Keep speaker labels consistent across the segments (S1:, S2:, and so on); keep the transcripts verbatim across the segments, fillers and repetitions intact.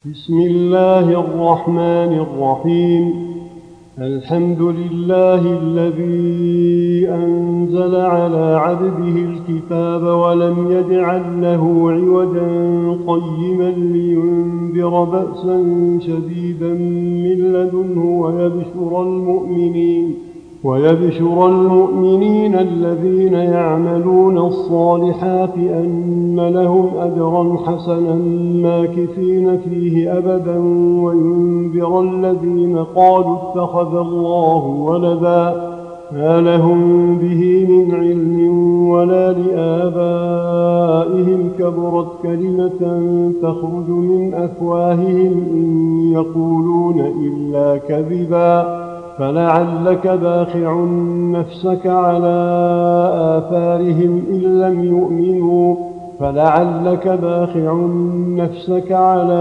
S1: بسم الله الرحمن الرحيم. الحمد لله الذي أنزل على عبده الكتاب ولم يجعل له عوجا قيما لينذر بأسا شديدا من لدنه ويبشر المؤمنين ويبشر المؤمنين الذين يعملون الصالحات أن لهم أجرا حسنا ماكثين فيه أبدا وينذر الذين قالوا اتخذ الله ولدا ما لهم به من علم ولا لآبائهم كبرت كلمة تخرج من أفواههم إن يقولون إلا كذبا فلعلك باخع نفسك على آثارهم إن لم يؤمنوا فلعلك باخع نفسك على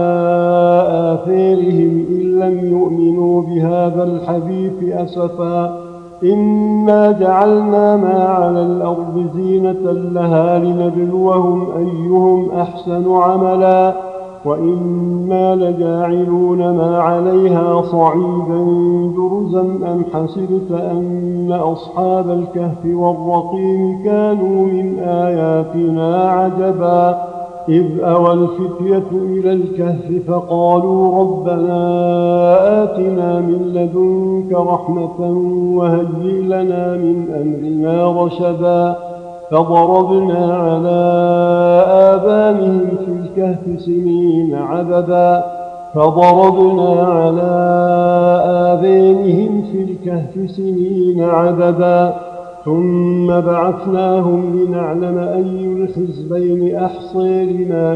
S1: آثارهم إن لم يؤمنوا بهذا الحديث أسفا إنا جعلنا ما على الأرض زينة لها لنبلوهم أيهم أحسن عملا وإنا لجاعلون ما عليها صعيدا جرزا أم حسبت أن أصحاب الكهف والرقيم كانوا من آياتنا عجبا إذ أوى الفتية إلى الكهف فقالوا ربنا آتنا من لدنك رحمة وهيئ لنا من أمرنا رشدا فضربنا على آذانهم في الكهف سنين عددا فضربنا على آذانهم في الكهف سنين عددا ثم بعثناهم لنعلم أي الحزبين أحصي لما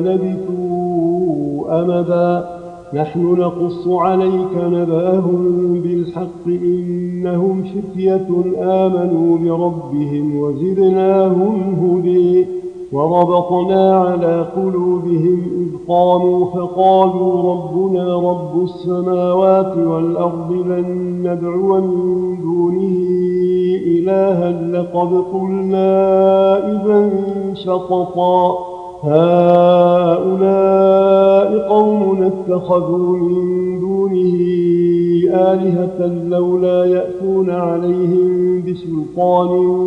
S1: لبثوا أمدا نحن نقص عليك نبأهم بالحق إنهم فتية آمنوا بربهم وزدناهم هدى وربطنا على قلوبهم إذ قاموا فقالوا ربنا رب السماوات والأرض لن ندعو من دونه إلها لقد قلنا إذا شططا هؤلاء قوم اتخذوا من دونه آلهة لولا يأتون عليهم بسلطان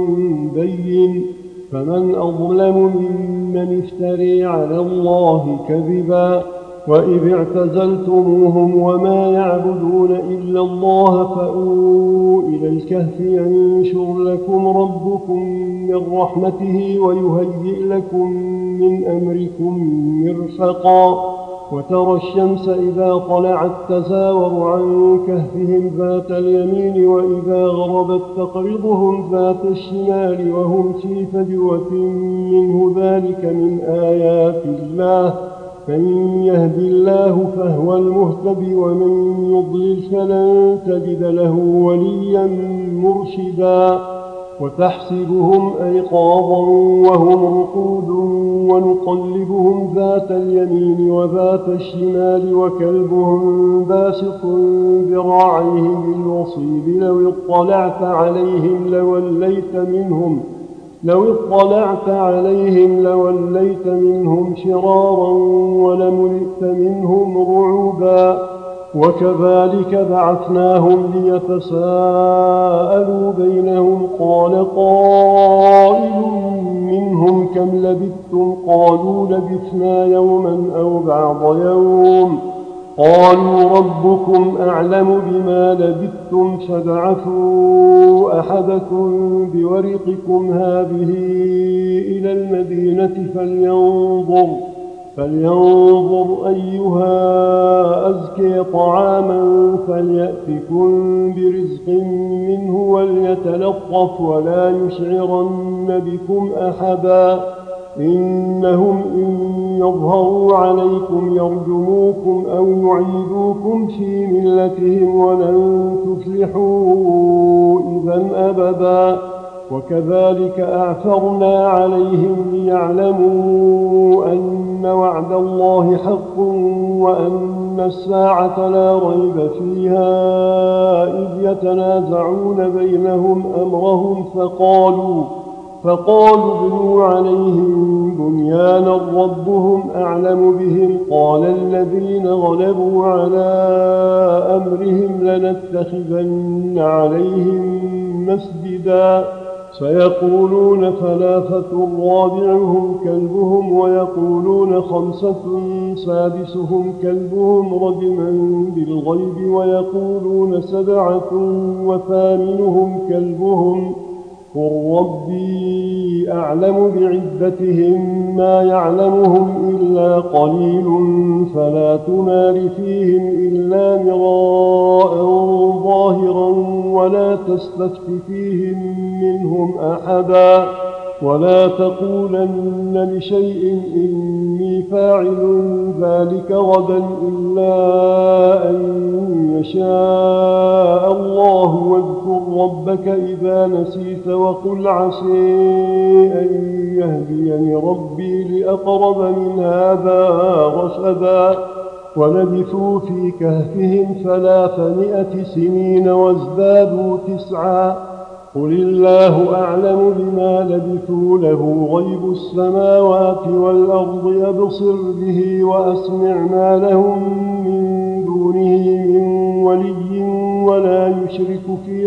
S1: بين فمن أظلم ممن افتري على الله كذبا وإذ اعتزلتموهم وما يعبدون إلا الله فأووا إلى الكهف ينشر لكم ربكم من رحمته ويهيئ لكم من أمركم مرفقا وترى الشمس إذا طلعت تزاور عن كهفهم ذات اليمين وإذا غربت تقرضهم ذات الشمال وهم في فجوة منه ذلك من آيات الله من يهد الله فهو المهتد ومن يضلل فلن تجد له وليا مرشدا وتحسبهم أيقاظا وهم رقود ونقلبهم ذات اليمين وذات الشمال وكلبهم باسط ذراعيه بالوصيد لو اطلعت عليهم لوليت منهم لو اطلعت عليهم لوليت منهم شرارا ولملئت منهم رعبا وكذلك بعثناهم ليتساءلوا بينهم قال قائل منهم كم لبثتم قالوا لبثنا يوما أو بعض يوم قالوا ربكم أعلم بما لبثتم فابعثوا أحدكم بورقكم هذه إلى المدينة فلينظر فلينظر أيها أزكي طعاما فليأتكم برزق منه وليتلطف ولا يشعرن بكم أحدا إنهم إن يظهروا عليكم يرجموكم أو يعيدوكم في ملتهم ولن تفلحوا إذا أبدا وكذلك أعثرنا عليهم ليعلموا أن وعد الله حق وأن الساعة لا ريب فيها إذ يتنازعون بينهم أمرهم فقالوا فقالوا ابنوا عليهم بنيانا ربهم أعلم بهم قال الذين غلبوا على أمرهم لنتخذن عليهم مسجدا سيقولون ثلاثة رابعهم كلبهم ويقولون خمسة سادسهم كلبهم رجما بالغيب ويقولون سبعة وثامنهم كلبهم قل ربي أعلم بعدتهم ما يعلمهم إلا قليل فلا تمار فيهم إلا مراء ظاهرا ولا تستفت فيهم منهم أحدا ولا تقولن لشيء إني فاعل ذلك غدا إلا أن يشاء الله واذكر ربك إذا نسيت وقل عسى أن يهديني ربي لأقرب من هذا رشدا ولبثوا في كهفهم ثلاثمائة سنين وازدادوا تسعا قل الله أعلم بما لبثوا له غيب السماوات والأرض يبصر به وأسمع ما لهم من دونه من ولي ولا يشرك في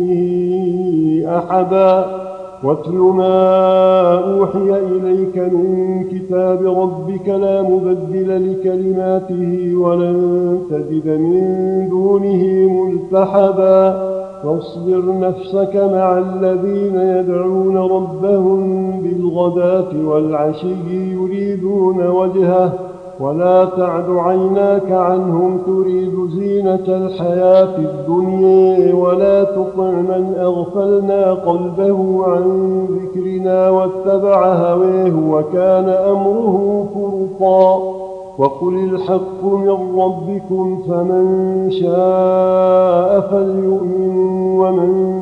S1: حكمه أحدا واتل ما أوحي إليك من كتاب ربك لا مبدل لكلماته ولن تجد من دونه ملتحدا واصبر نفسك مع الذين يدعون ربهم بالغداة والعشي يريدون وجهه ولا تعد عيناك عنهم تريد زينة الحياة الدنيا ولا تطع من أغفلنا قلبه عن ذكرنا واتبع هواه وكان أمره فرطا وقل الحق من ربكم فمن شاء فليؤمن ومن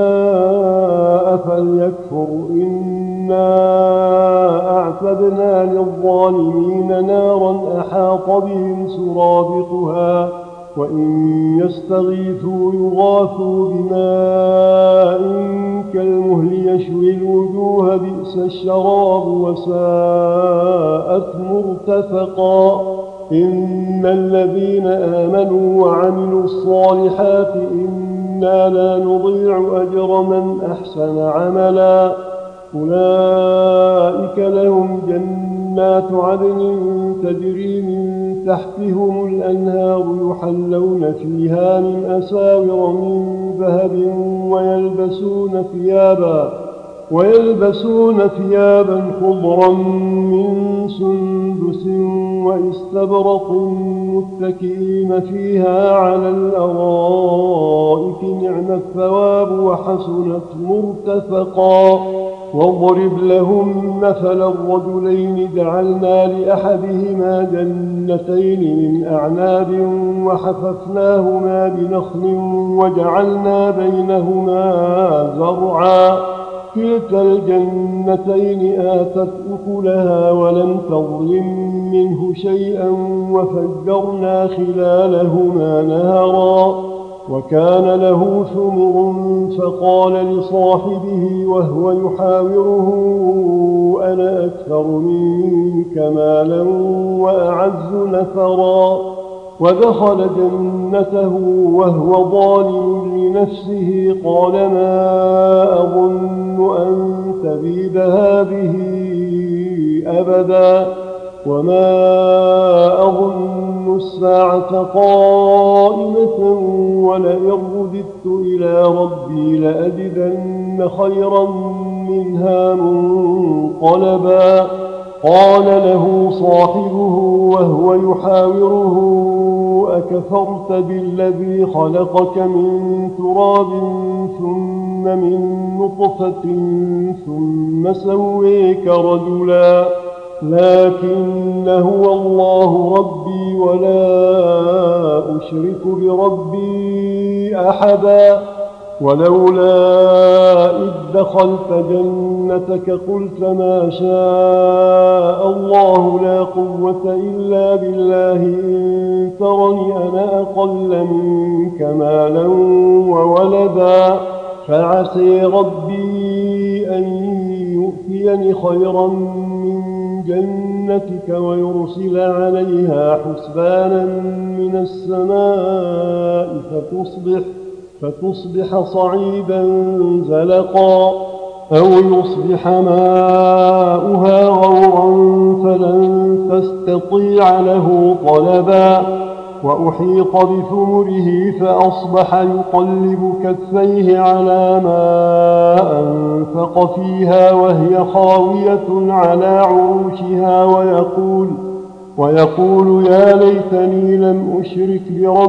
S1: شاء فليكفر إنا أعتدنا للظالمين نارا أحاط بهم سرادقها وإن يستغيثوا يغاثوا بماء كالمهل يشوي الوجوه بئس الشراب وساءت مرتفقا إن الذين آمنوا وعملوا الصالحات إنا لا نضيع أجر من أحسن عملا أولئك لهم جنات عدن تجري من تحتهم الأنهار يحلون فيها من أساور من ذهب ويلبسون ثيابا ويلبسون ثيابا خضرا من سندس واستبرق متكئين فيها على الأرائك نعم الثواب وحسنت مرتفقا واضرب لهم مثل الرجلين جعلنا لأحدهما جنتين من أعناب وحففناهما بنخل وجعلنا بينهما زرعا كلتا الجنتين آتت أكلها ولم تظلم منه شيئا وفجرنا خلالهما نهرا وكان له ثمر فقال لصاحبه وهو يحاوره أنا أكثر منك مالا وأعز نفرا ودخل جنته وهو ظالم لنفسه قال ما أظن أن تبيد هذه أبدا وما أظن الساعة قائمة ولئن رددت إلى ربي لأجدن خيرا منها منقلبا قال له صاحبه وهو يحاوره أكفرت بالذي خلقك من تراب ثم من نطفة ثم سويك رجلا لكن هو الله ربي ولا أشرك بربي أحدا ولولا إذ دخلت جنتك قلت ما شاء الله لا قوة إلا بالله إن ترني أنا أقل منك مالا وولدا فعسي ربي أن يؤتيني خيرا من جنتك ويرسل عليها حسبانا من السماء فتصبح, فتصبح صعيدا زلقا أو يصبح ماؤها غورا فلن تستطيع له طلبا وأحيط بثمره فأصبح يقلب كفيه على ما أنفق فيها وهي خاوية على عروشها ويقول, ويقول يا ليتني لم أشرك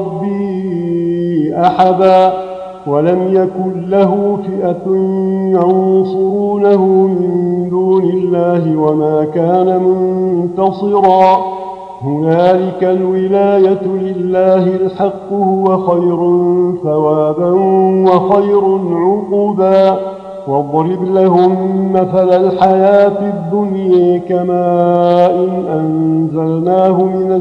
S1: بربي أحدا ولم يكن له فئة ينصرونه من دون الله وما كان منتصرا هنالك الولاية لله الحق هو خير ثوابا وخير عقبا واضرب لهم مثل الحياة الدنيا كماء أنزلناه من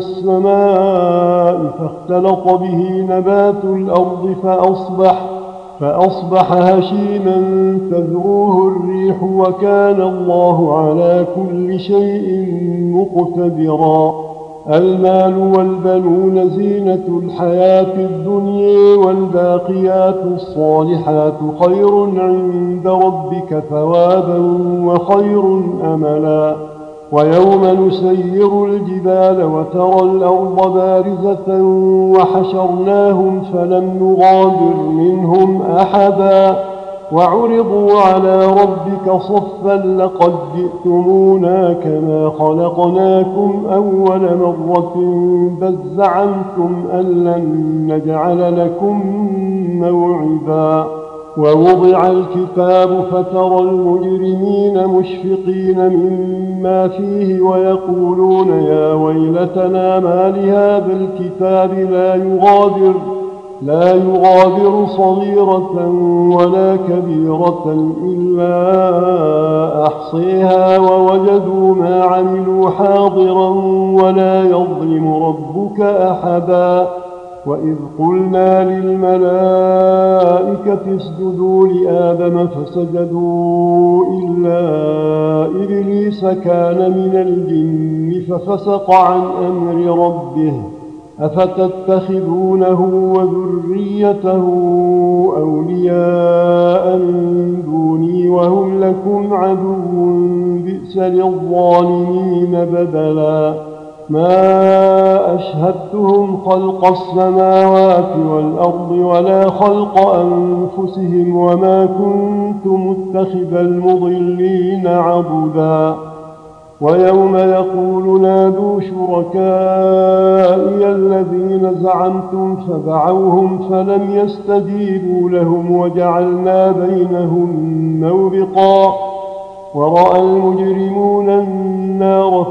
S1: السماء فاختلط به نبات الأرض فأصبح, فأصبح هشيما تذروه الريح وكان الله على كل شيء مقتدرا المال والبنون زينة الحياة الدنيا والباقيات الصالحات خير عند ربك ثوابا وخير أملا ويوم نسير الجبال وترى الأرض بارزة وحشرناهم فلم نغادر منهم أحدا وعرضوا على ربك صفا لقد جئتمونا كما خلقناكم أول مرة بل زعمتم أن لن نجعل لكم موعدا ووضع الكتاب فترى المجرمين مشفقين مما فيه ويقولون يا ويلتنا ما لهذا الكتاب لا يغادر لا يغادر صغيرة ولا كبيرة إلا أحصيها ووجدوا ما عملوا حاضرا ولا يظلم ربك أحدا وإذ قلنا للملائكة اسجدوا لآدم فسجدوا إلا إبليس كان من الجن ففسق عن أمر ربه أفتتخذونه وذريته أولياء من دوني وهم لكم عدو بئس للظالمين بدلا ما أشهدتهم خلق السماوات والأرض ولا خلق أنفسهم وما كنت متخذ المضلين عضدا ويوم يقول نادوا شركائي الذين زعمتم فدعوهم فلم يستجيبوا لهم وجعلنا بينهم موبقا ورأى المجرمون النار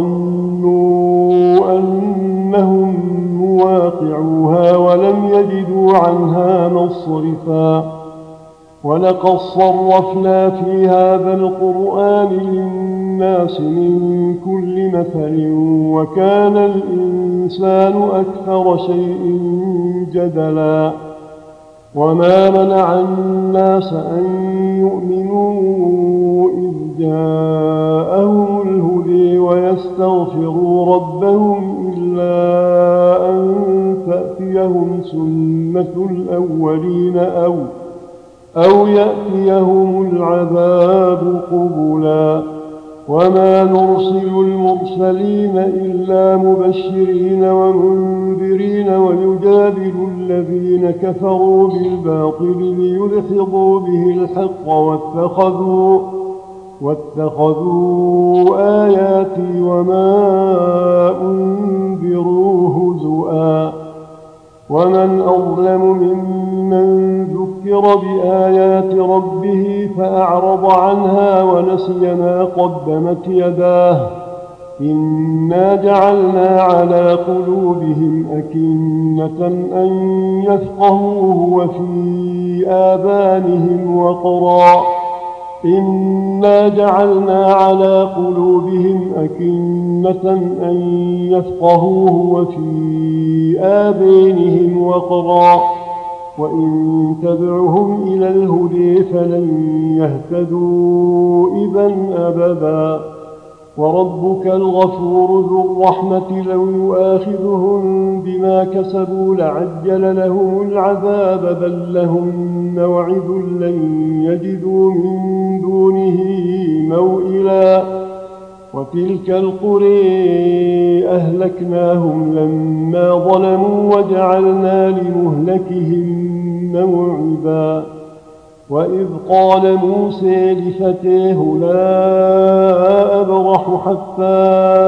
S1: فظنوا أنهم مواقعوها ولم يجدوا عنها مصرفا ولقد صرفنا في هذا القرآن للناس من كل مثل وكان الإنسان أكثر شيء جدلا وما منع الناس أن يؤمنوا إذ جاءهم الهدي ويستغفروا ربهم إلا أن تأتيهم سنة الأولين أو أو يأتيهم العذاب قبلا وما نرسل المرسلين إلا مبشرين ومنذرين ويجادل الذين كفروا بالباطل ليدحضوا به الحق واتخذوا, واتخذوا آياتي وما أنذروا هزؤا ومن أظلم ممن ذكر بآيات ربه فأعرض عنها ونسي ما قدمت يداه إنا جعلنا على قلوبهم أكنة أن يفقهوه وفي آذانهم وقرا إنا جعلنا على قلوبهم أكنة أن يفقهوه وفي آذانهم وقرا وإن تدعهم إلى الهدى فلن يهتدوا إذا أبدا. وربك الغفور ذو الرحمة لو يؤاخذهم بما كسبوا لعجل لهم العذاب بل لهم موعد لن يجدوا من دونه موئلا. وتلك القرى أهلكناهم لما ظلموا وجعلنا لمهلكهم موعدا. وإذ قال موسى لفتاه لا أبرح حتى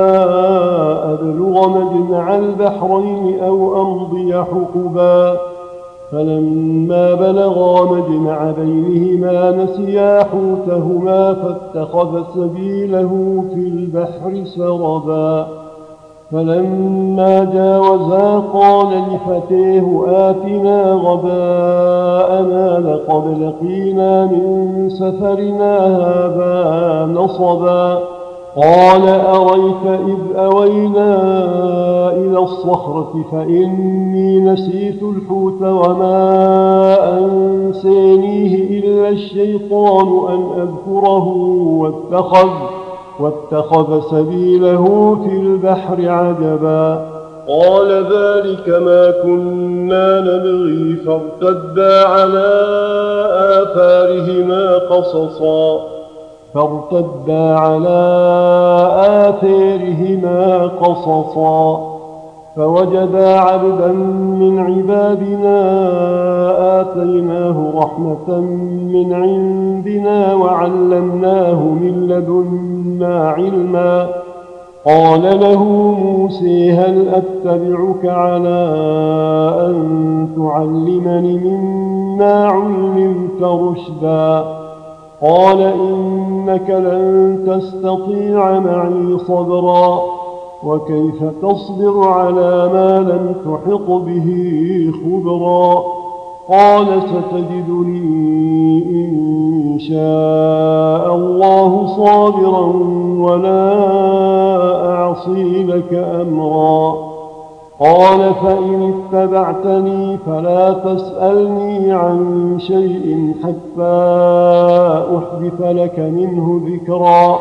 S1: أبلغ مجمع البحرين أو أمضي حقبا فلما بلغا مجمع بينهما نسيا حوتهما فاتخذ سبيله في البحر سربا. فلما جاوزا قال لفتاه آتنا غداءنا لقد لقينا من سفرنا هذا نصبا. قال أريت إذ أوينا إلى الصخرة فإني نسيت الحوت وما أنسانيه إلا الشيطان أن أذكره واتخذ واتخذ سبيله في البحر عجبا. قال ذلك ما كنا نبغي فارتدا على آثارهما قصصا فارتدا على آثارهما قصصا فوجدا عبدا من عبادنا آتيناه رحمة من عندنا وعلمناه من لدنا علما. قال له موسى هل أتبعك على أن تعلمني مما علمت رشدا. قال إنك لن تستطيع معي صبرا وكيف تصبر على ما لم تحط به خبرا. قال ستجدني إن شاء الله صابرا ولا أعصي لك أمرا. قال فإن اتبعتني فلا تسألني عن شيء حتى أحدث لك منه ذكرا.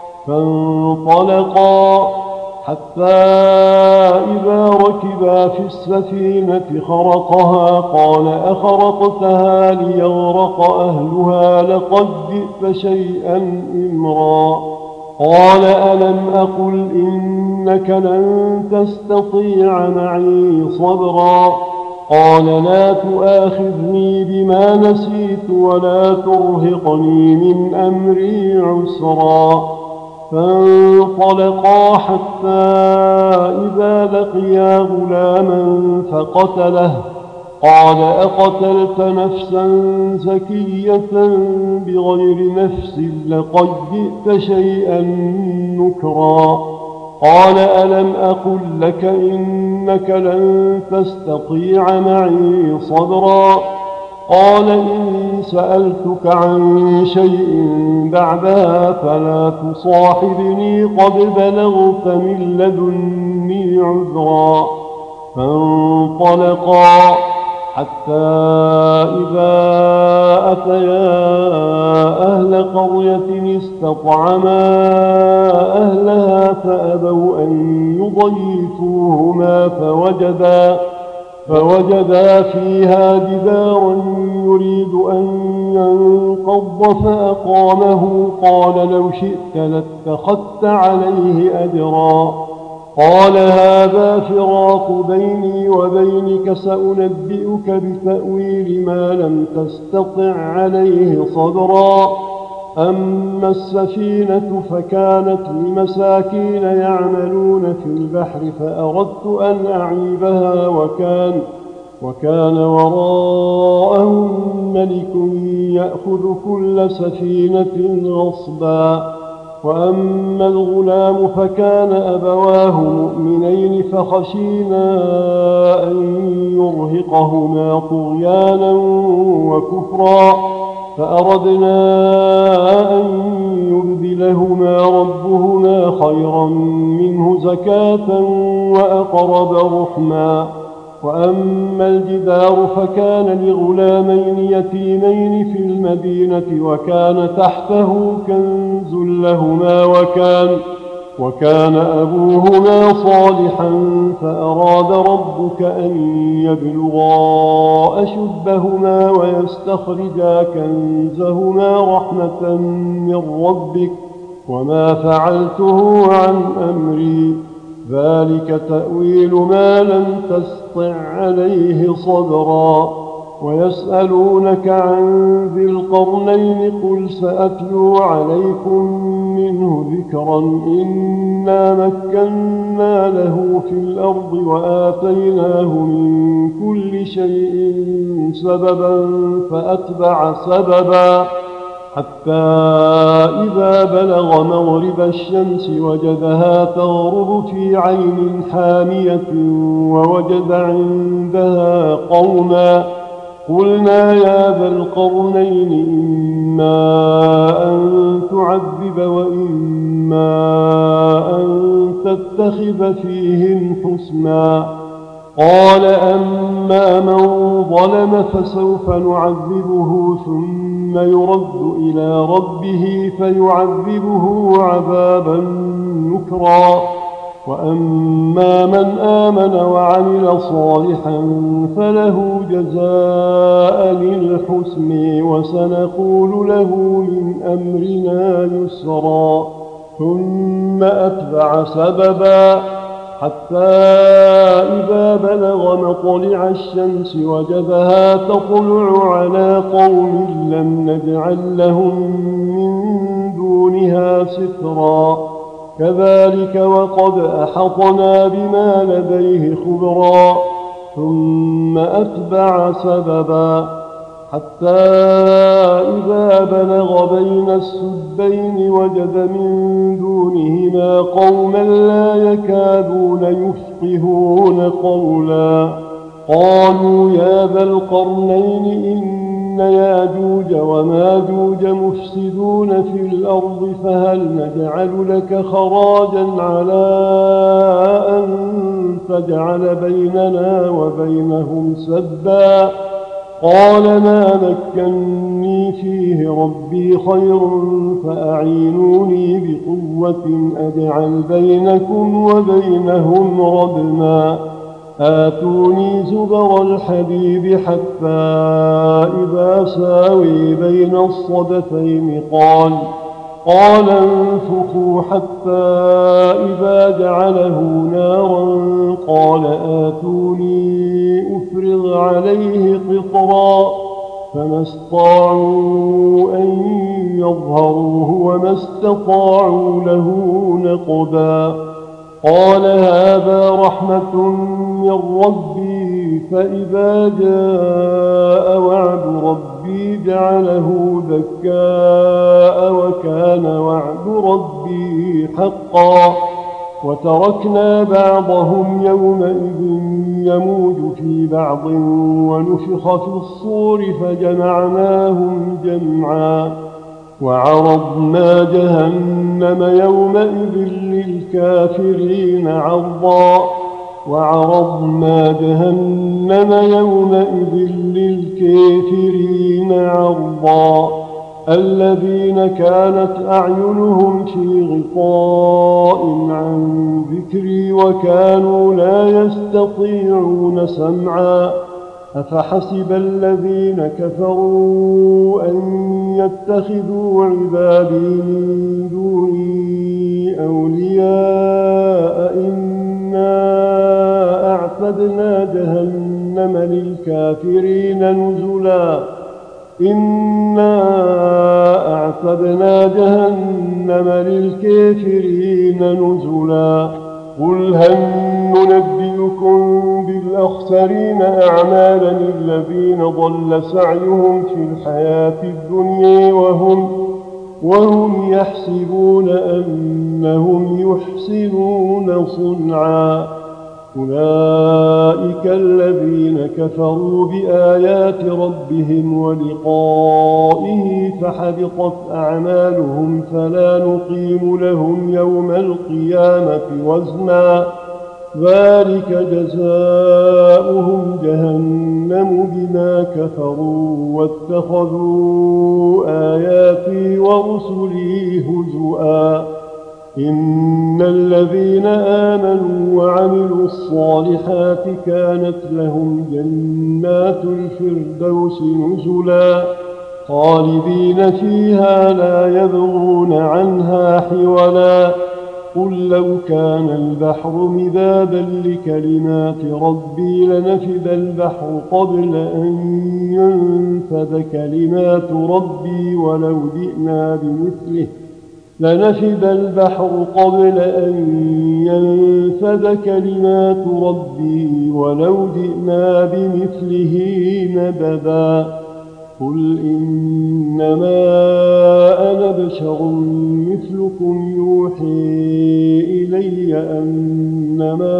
S1: فانطلقا حتى إذا ركبا في السفينة خرقها قال أخرقتها ليغرق أهلها لقد جئت شيئا إمرا. قال ألم أقل إنك لن تستطيع معي صبرا. قال لا تؤاخذني بما نسيت ولا ترهقني من أمري عسرا. فانطلقا حتى إذا لقيا غلاما فقتله. قال أقتلت نفسا زكية بغير نفس لقد جئت شيئا نكرا. قال ألم أقل لك إنك لن تستطيع معي صبرا. قال إن سألتك عن شيء بعدها فلا تصاحبني قد بلغت من لدني عذرا. فانطلقا حتى إذا أتيا أهل قرية استطعما أهلها فأبوا أن يضيفوهما فوجدا فوجدا فيها جدارا يريد أن ينقض فأقامه. قال لو شئت لاتخذت عليه أجرا. قال هذا فراق بيني وبينك سأنبئك بتأويل ما لم تستطع عليه صبرا. أما السفينة فكانت لمساكين يعملون في البحر فأردت أن أعيبها وكان, وكان وراءهم ملك يأخذ كل سفينة غصبا. وأما الغلام فكان أبواه مؤمنين فخشينا أن يرهقهما طغيانا وكفرا فأردنا أن يبدلهما ربهما خيرا منه زكاة وأقرب رحما. وأما الجدار فكان لغلامين يتيمين في المدينة وكان تحته كنز لهما وكان, وكان أبوهما صالحا فأراد ربك أن يبلغا أشدهما ويستخرجا كنزهما رحمة من ربك وما فعلته عن أمري ذلك تأويل ما لم تسطع عليه صبرا. ويسألونك عن ذي القرنين قل سأتلو عليكم منه ذكرا إنا مكنا له في الأرض وآتيناه من كل شيء سببا فأتبع سببا حتى إذا بلغ مغرب الشمس وجدها تغرب في عين حامية ووجد عندها قوما قلنا يا ذا القرنين إما أن تعذب وإما أن تتخذ فيهم حسنا قال أما من ظلم فسوف نعذبه ثم يرد إلى ربه فيعذبه عذابا نكرا وأما من آمن وعمل صالحا فله جزاء الحسن وسنقول له من أمرنا يسرا ثم أتبع سببا حتى إذا بلغ مطلع الشمس وجدها تطلع على قوم لم نجعل لهم من دونها سترا كذلك وقد أحطنا بما لديه خبرا ثم أتبع سببا حتى إذا بلغ بين السدين وجد من دونهما قوما لا يكادون يفقهون قولا قالوا يا ذا القرنين إن ياجوج وماجوج مفسدون في الأرض فهل نجعل لك خراجا على أن تجعل بيننا وبينهم سدا قال ما مكني فيه ربي خير فأعينوني بقوة أجعل بينكم وبينهم ردما آتوني زبر الحديد حتى إذا ساوي بين الصدفين قال قال انفخوا حتى إذا جعله نارا قال آتوني أفرغ عليه قطرا فما استطاعوا أن يظهروه وما استطاعوا له نقبا قال هذا رحمة من ربي فإذا جاء وعد ربي جعله دكاء وكان وعد ربي حقا وتركنا بعضهم يومئذ يموج في بعض ونفخ في الصور فجمعناهم جمعا وعرضنا جهنم يومئذ للكافرين عرضا وعرضنا جهنم يومئذ للكافرين عرضا الذين كانت أعينهم في غطاء عن ذكري وكانوا لا يستطيعون سمعا أفحسب الذين كفروا أن يتخذوا عبادي من دوني أولياء إنا أعتدنا جهنم للكافرين نزلا إنا أعتدنا جهنم للكافرين نزلا قل هل ننبئكم بالأخسرين أعمالا الذين ضل سعيهم في الحياة الدنيا وهم, وهم يحسبون أنهم يحسنون صنعا أولئك الذين كفروا بآيات ربهم ولقائه فحبطت أعمالهم فلا نقيم لهم يوم القيامة وزنا ذلك جزاؤهم جهنم بما كفروا واتخذوا آياتي ورسلي هزؤا إن الذين آمنوا وعملوا الصالحات كانت لهم جنات الفردوس نزلا خالدين فيها لا يبغون عنها حولا قل لو كان البحر مدادا لكلمات ربي لنفد البحر قبل أن ينفد كلمات ربي ولو جئنا بمثله لنفد البحر قبل أن ينفد كلمات ربي ولو جئنا بمثله مددا قل إنما أنا بشر مثلكم يوحي إلي أنما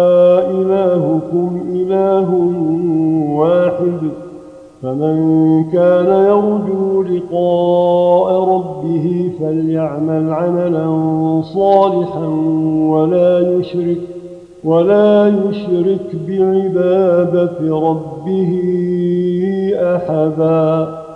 S1: إلهكم إله واحد فمن كان يرجو لقاء ربه فليعمل عملا صالحا ولا يشرك ولا يشرك بعبادة ربه أحدا.